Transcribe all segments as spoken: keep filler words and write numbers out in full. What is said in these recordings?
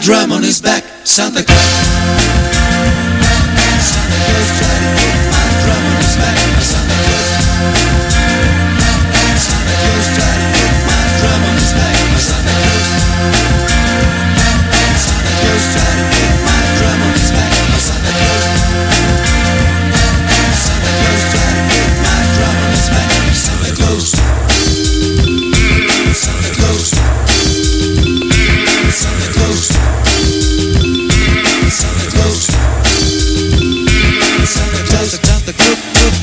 drum on his back. Santa Claus. Santa Claus tried to put my drum on his back. Santa Claus. Santa Claus tried to put my drum on his back. Santa Claus. Santa Claus tried to put my drum on his back. Santa Claus. Santa Claus tried to put my drum on his back. Santa Claus. Santa Claus. Santa Claus. Santa Claus. Santa Claus. Santa Claus.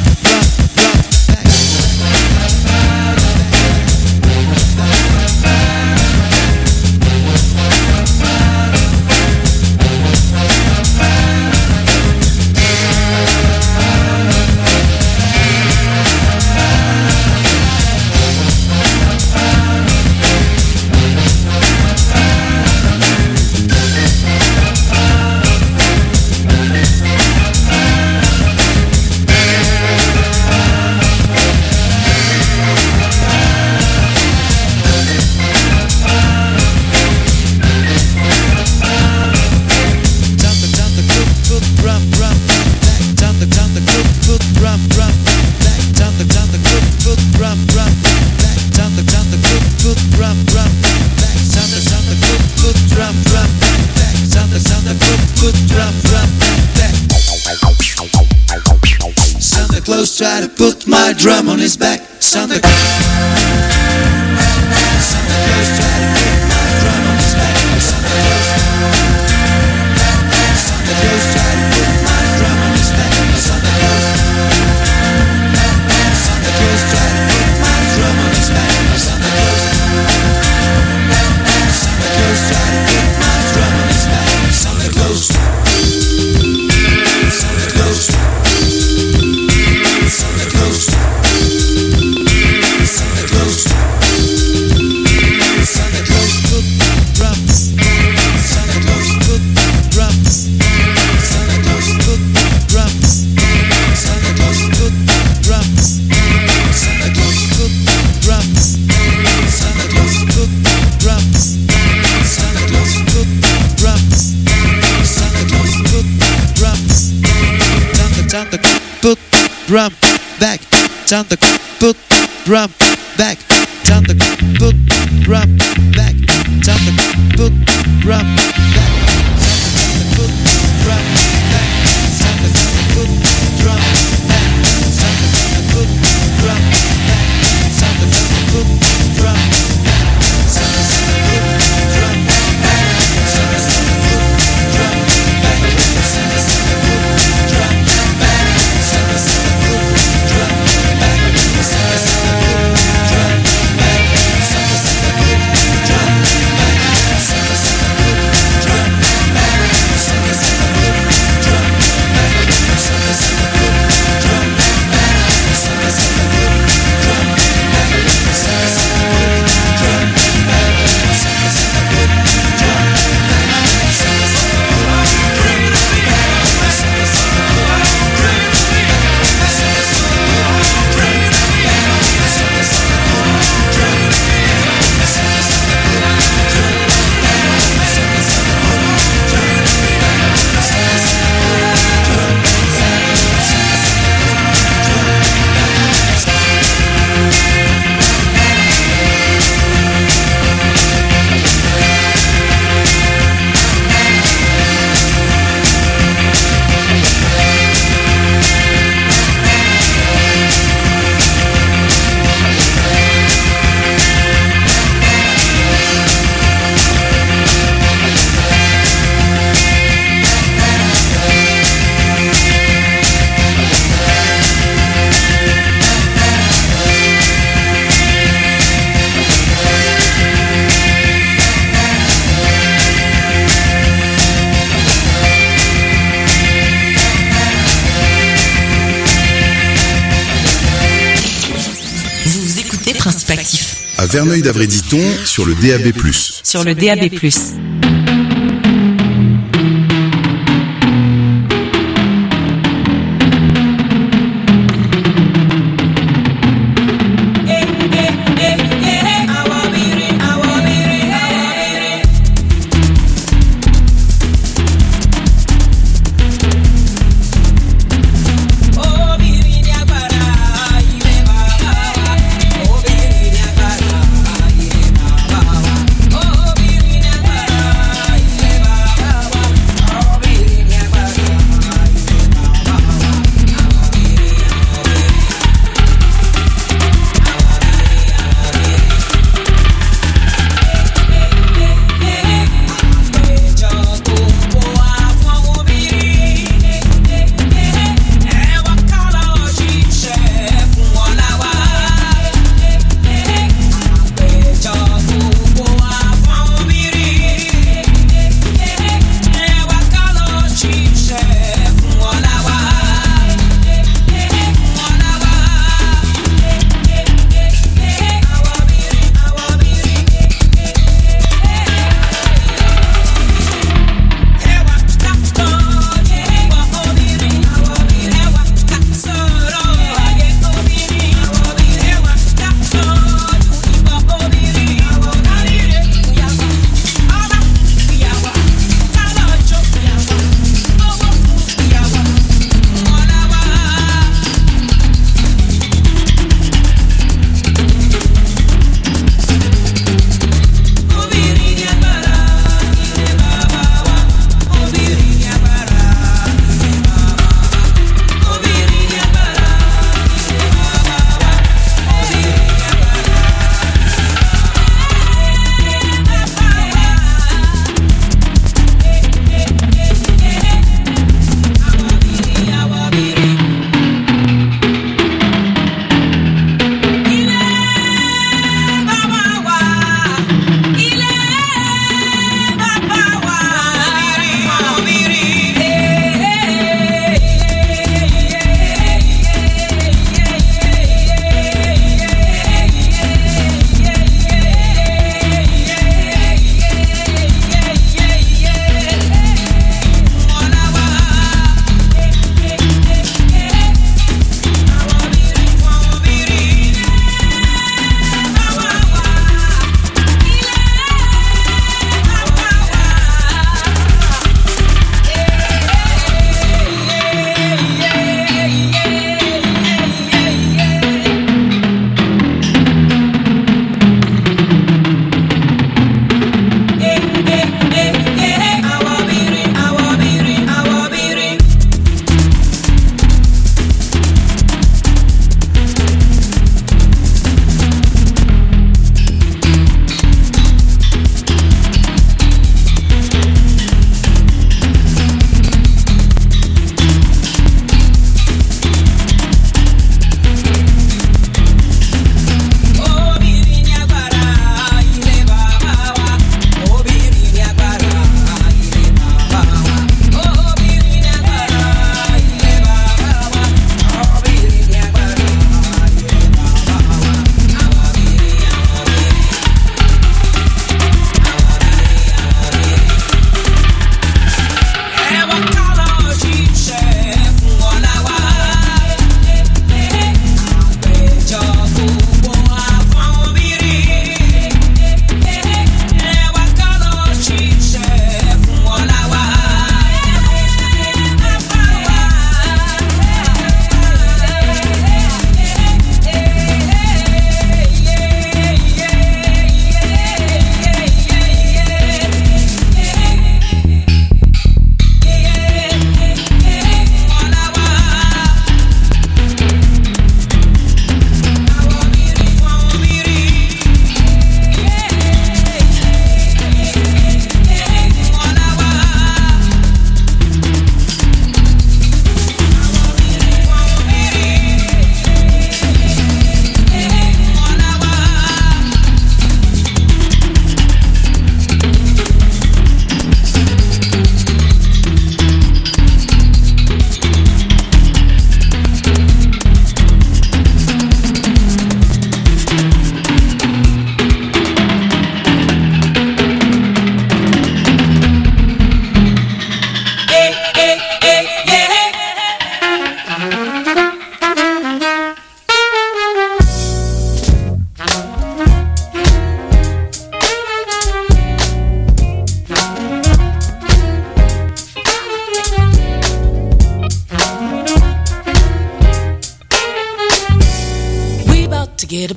Try to put my drum on his back. Santa Claus. Santa Claus try to put my drum on his back. Santa Claus. Santa Claus try to put my drum on his back. Santa Claus. Santa Claus try to put my drum on his back. Santa Claus. Santa Claus try to put my drum on his back. Santa Claus. Santa Claus. Santa Claus. Santa Claus. Santa Claus put drums. Santa Claus put drums. Santa Claus put drums. Santa Claus put drums. Santa Claus put drums. Santa Claus put drums. Santa Claus put drums. Santa Claus put drums. Santa Santa put drum back. Santa put drum back. Santa put drum back. Santa put drum back. Santa put drum back. Santa put drum back. Santa put drum back. Santa put drum back. Santa put drum back. Santa put drum back. Santa put drum back. Santa put drum back. Santa principe actif. À Verneuil-d'Avray-Diton, sur le D A B plus. Sur le D A B plus.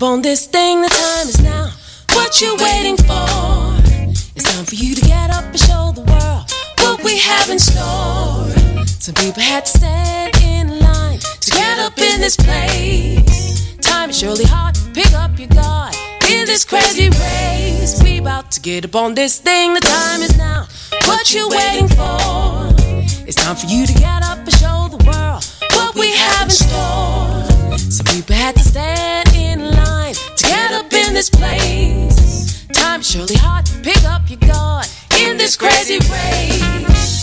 up on this thing, the time is now. What you waiting for? It's time for you to get up and show the world what we have in store. Some people had to stand in line to get up in this place. Time is surely hard, pick up your guard in this crazy race. We about to get up on this thing, the time is now. What you waiting for? It's time for you to get up and show the world what we have in store. Some people had to stand in line to get up in this place. Time is surely hard, pick up your guard in this crazy race.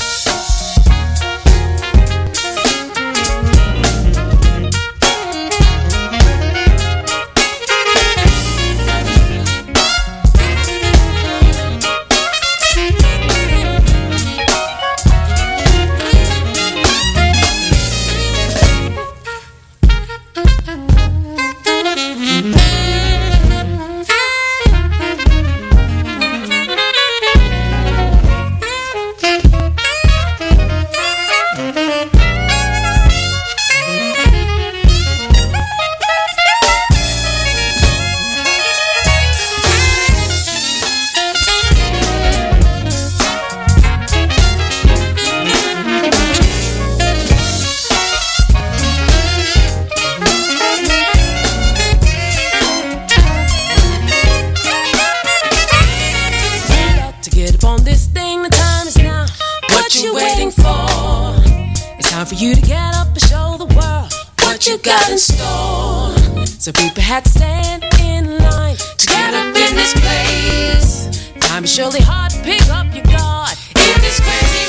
Got in store. So people had to stand in line to get up in this place. Time is surely hard, pick up your guard in this crazy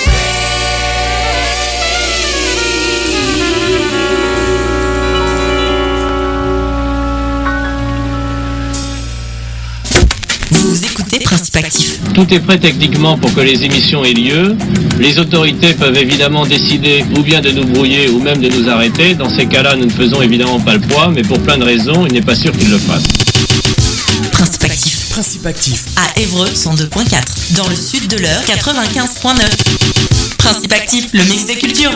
Vous écoutez Principe Actif. Tout est prêt techniquement pour que les émissions aient lieu. Les autorités peuvent évidemment décider ou bien de nous brouiller ou même de nous arrêter. Dans ces cas-là, nous ne faisons évidemment pas le poids, mais pour plein de raisons, il n'est pas sûr qu'ils le fassent. Principe Actif. Principe Actif. À Évreux, cent deux virgule quatre. Dans le sud de l'Eure, quatre-vingt-quinze virgule neuf. Principe Actif, le mix des cultures.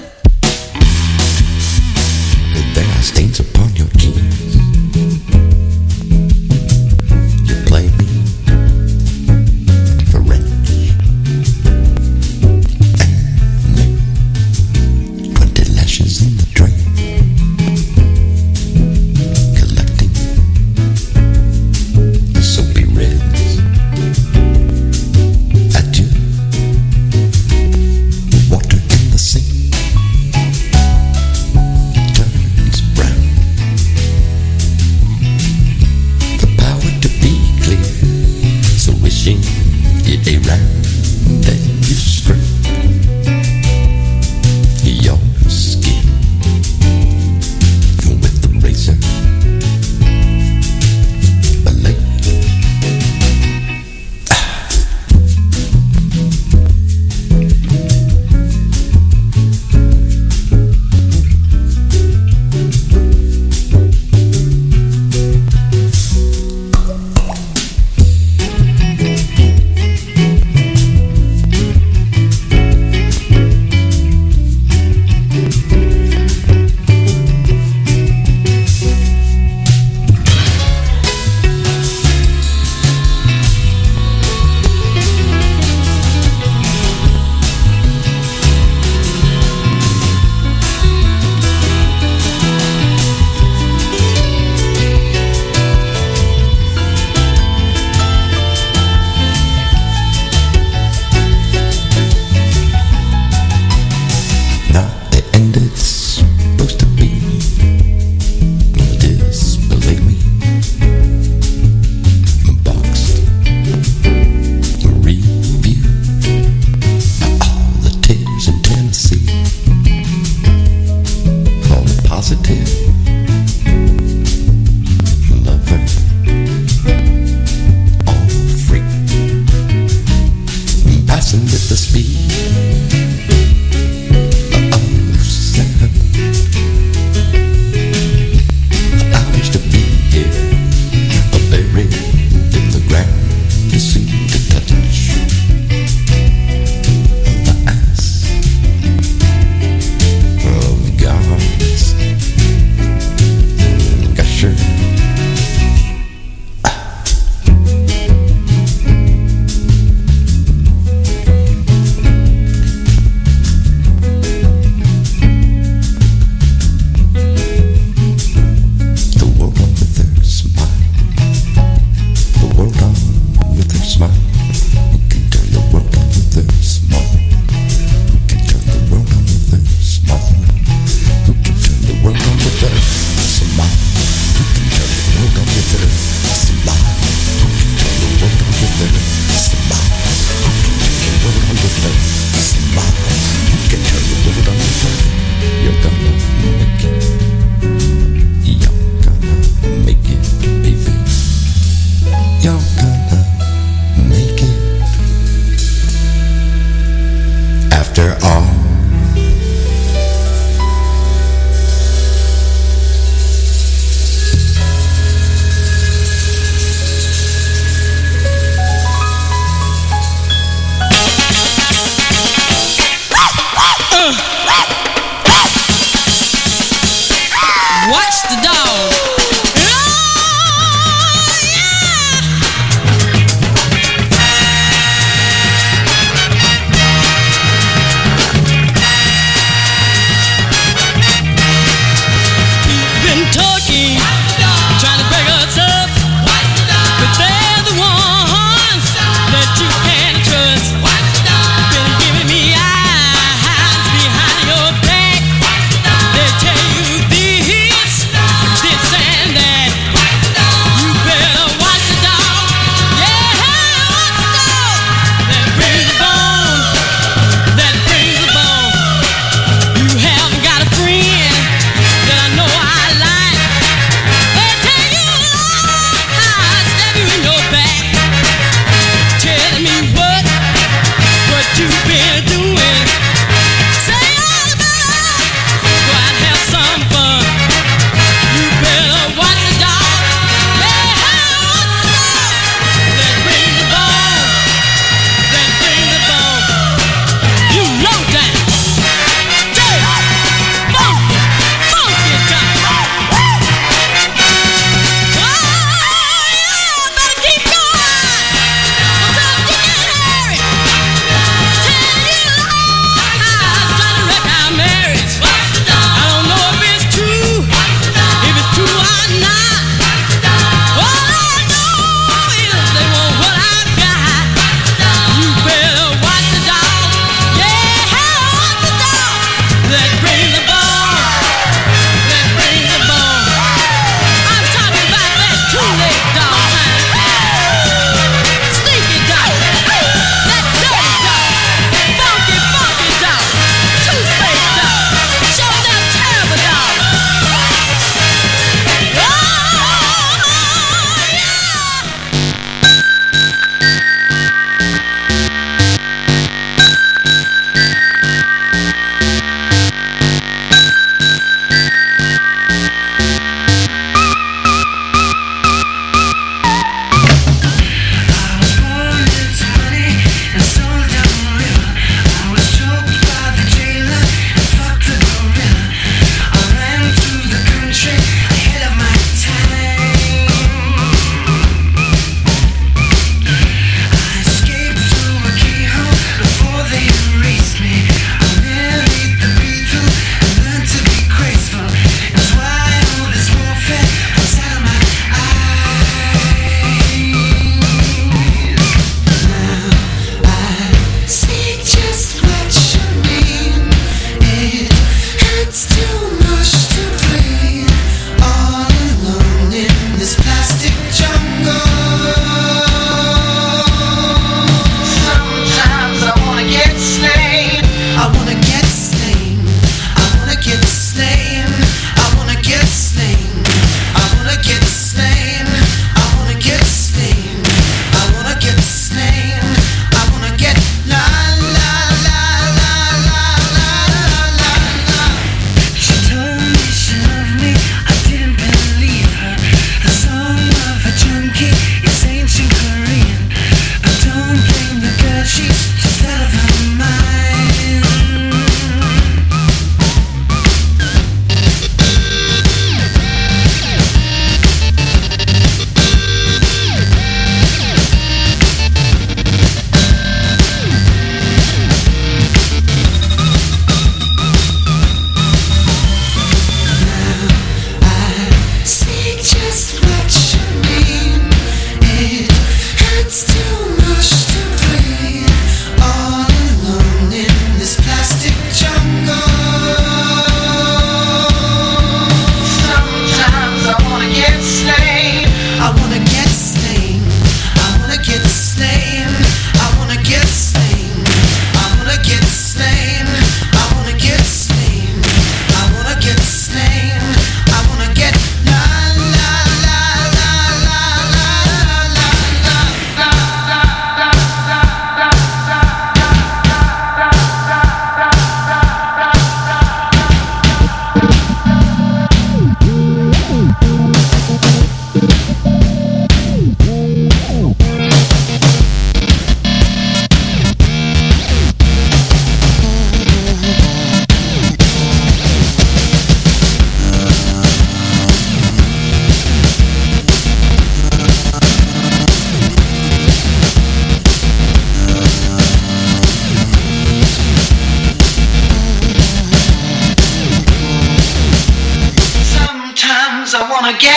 There are stains upon your jeans. You play me for rent. And then put the lashes in the drain. Collecting the soapy reds. Adieu. Water in the sink. Turns brown.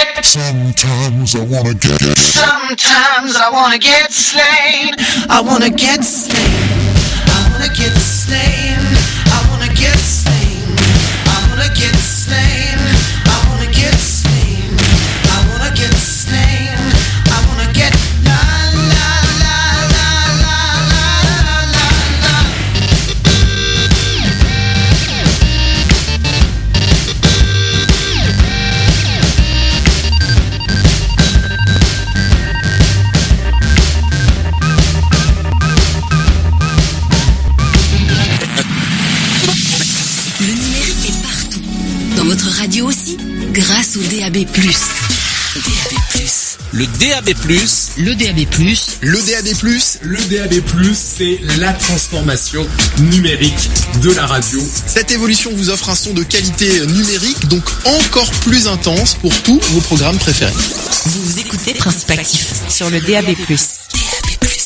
get. Sometimes I wanna get. Sometimes I wanna get slain. I wanna get slain. I wanna get slain. I wanna get slain. I wanna get slain. I wanna get slain. I wanna get slain. I wanna get la la la la la la la la. Le numérique est partout. Dans votre radio aussi, grâce au D A B plus. D A B plus. Le D A B plus, Le D A B plus. Le D A B plus, Le D A B plus, c'est la transformation numérique de la radio. cette évolution vous offre un son de qualité numérique, donc encore plus intense pour tous vos programmes préférés. Vous écoutez Principe Actif sur le D A B plus. D A B plus.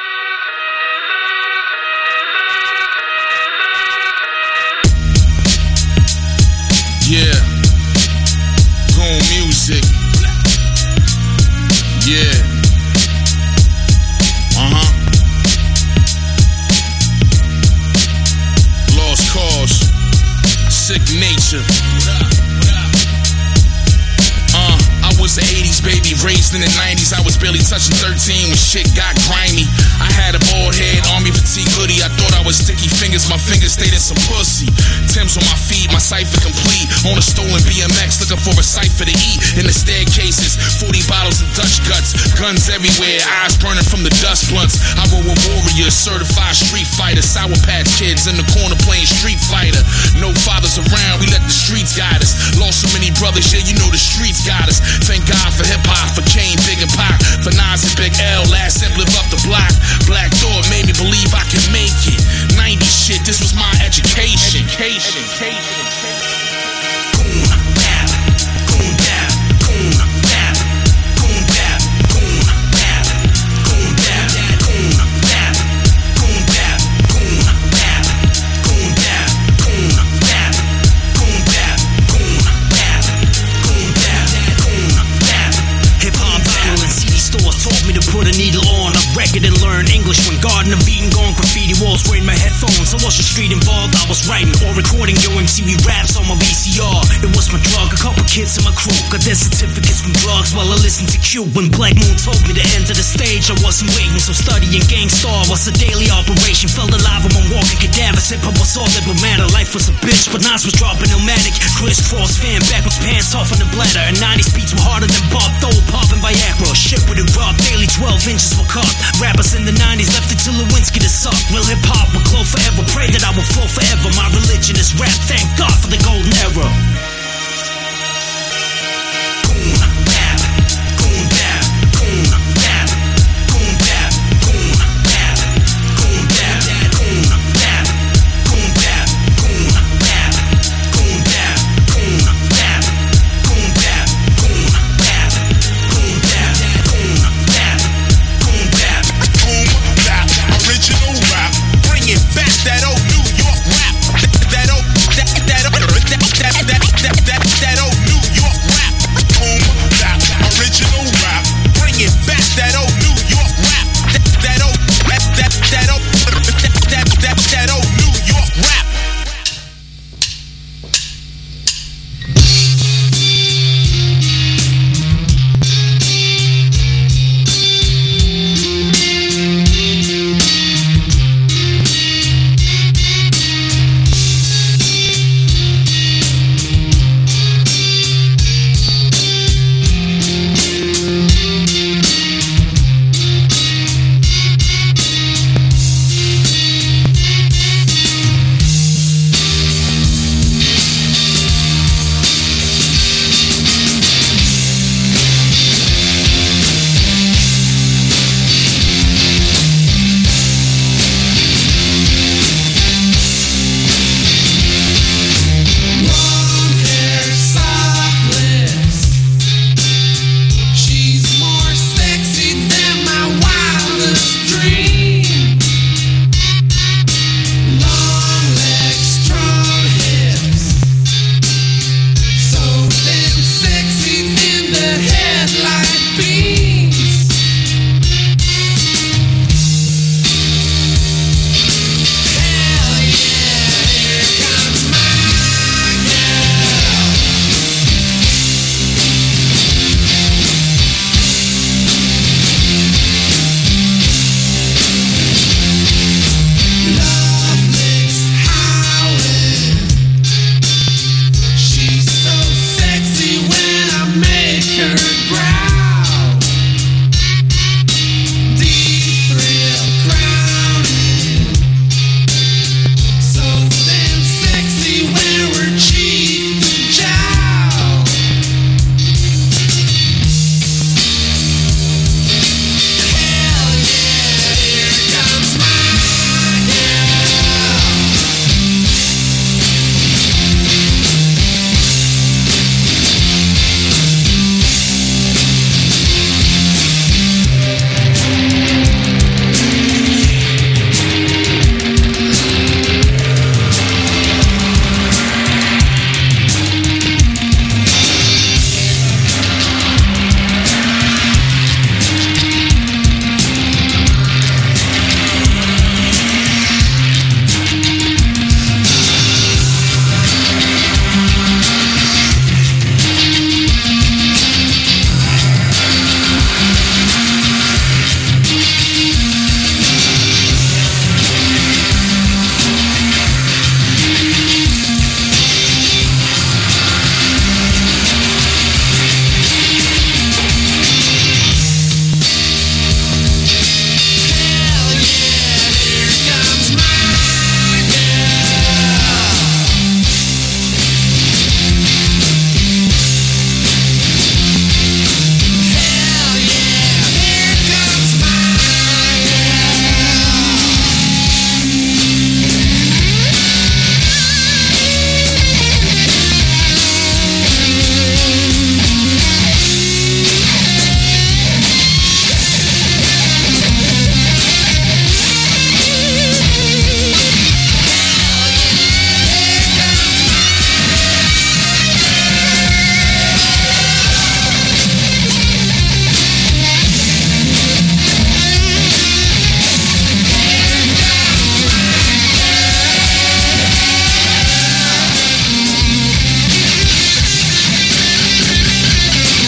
Yeah. Goon music. Yeah. Uh-huh. Lost cause. Sick nature. Uh, I was an eighties baby, raised in the nineties. I was barely touching thirteen when shit got grimy. I had a bald head, army fatigue hoodie. I thought I was sticky fingers, my fingers stayed in some pussy. Tim's on my feet, my cipher complete. On a stolen B M X, looking for a cipher to eat. In the staircases, forty bottles of Dutch guts. Guns everywhere, eyes burning from the dust blunts. I roll with warriors, certified street fighter. Sour Patch Kids in the corner playing Street Fighter. No fathers around, we let the streets guide us. Lost so many brothers, yeah, you know the streets got us. Thank God for hip-hop, for Kane, Big and Pac. For Nas and Big L, last simp live up the block. Black Thought made me believe I could make it. nineties shit, this was my education. Education. Goon bap, goon bap, goon bap, goon bap, goon bap, goon bap, goon bap, goon bap, goon bap, goon bap, goon bap, goon bap, goon bap, goon bap, goon bap. Hip hop vinyl and C D stores taught me to put a needle on a record and learn English. When Garden of Eden gone, graffiti walls wearing my headphones. I watched the street involved, I was writing or recording your M T V raps on my V C R. It was my drug, a couple kids in my crew got their certificates from drugs while I listened to Q. When Black Moon told me to enter the stage, I wasn't waiting, so studying Gang Starr was a daily operation. Felt alive among walking cadavers. Hip hop was all that would matter. Life was a bitch, but Nas was dropping Illmatic. Crisscross fan, backwards pants off on the bladder. And nineties beats were harder than Bob Dole, popping Viagra. Shit with it raw, daily twelve inches were cut. Rappers in the nineties left it to Lewinsky to suck. Real hip hop will glow forever. Pray that I will flow forever. My religion is rap. Thank God for the golden era. Goon